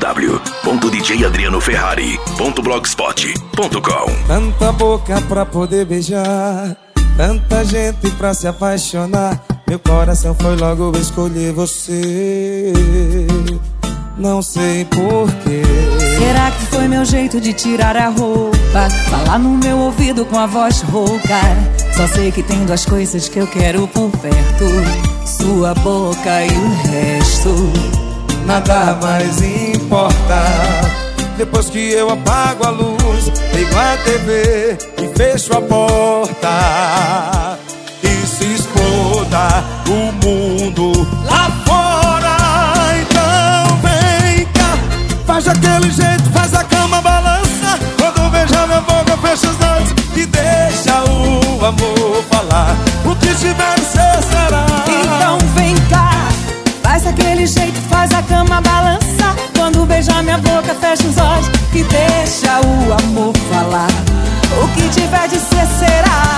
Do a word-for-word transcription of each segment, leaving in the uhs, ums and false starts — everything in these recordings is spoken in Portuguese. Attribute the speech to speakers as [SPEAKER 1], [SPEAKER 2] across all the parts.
[SPEAKER 1] w ponto d j adriano ferrari ponto blogspot ponto com.
[SPEAKER 2] Tanta boca pra poder beijar, tanta gente pra se apaixonar, meu coração foi logo escolher você. Não sei porquê.
[SPEAKER 3] Será que foi meu jeito de tirar a roupa, falar no meu ouvido com a voz rouca? Só sei que tem duas coisas que eu quero por perto: sua boca e o resto.
[SPEAKER 2] Nada mais importa. Depois que eu apago a luz, ligo a T V e fecho a porta, e se exploda o mundo lá fora. Então vem cá, faz aquele jeito, faz a cama balança. Quando beijar minha boca, fecha os olhos e deixa o amor falar. O que tiver de ser será.
[SPEAKER 3] Então vem cá, faz aquele jeito, faz a cama balança. Quando beijar minha boca, fecha os olhos e deixa o amor falar. O que tiver de ser será.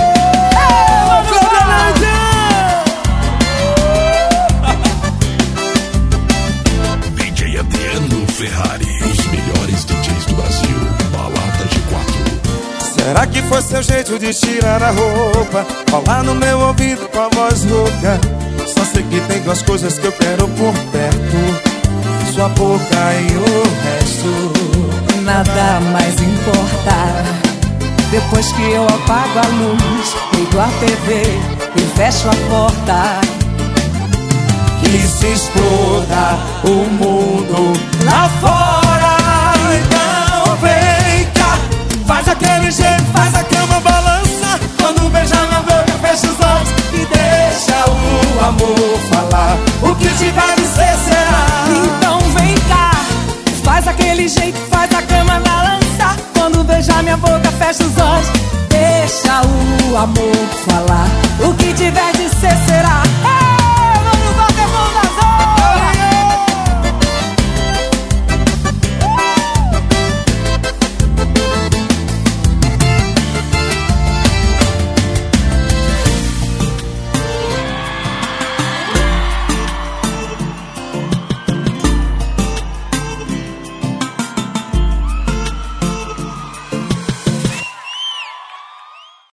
[SPEAKER 1] D J Adriano Ferrari, os melhores D Js do Brasil, Balada G quatro.
[SPEAKER 2] Será que foi seu jeito de tirar a roupa, falar no meu ouvido com a voz rouca? Só sei que tem duas coisas que eu quero por perto: sua boca e o resto.
[SPEAKER 3] Nada mais importa. Depois que eu apago a luz, ligo a T V e fecho a porta,
[SPEAKER 2] que se exploda o mundo lá fora. Então vem cá, faz aquele jeito, faz a cama balança. Quando beijar minha boca, fecha os olhos e deixa o amor falar. O que tiver de ser será.
[SPEAKER 3] Então vem cá, faz aquele jeito, faz a cama balança. Quando beijar minha boca, fecha os olhos, deixa o amor falar.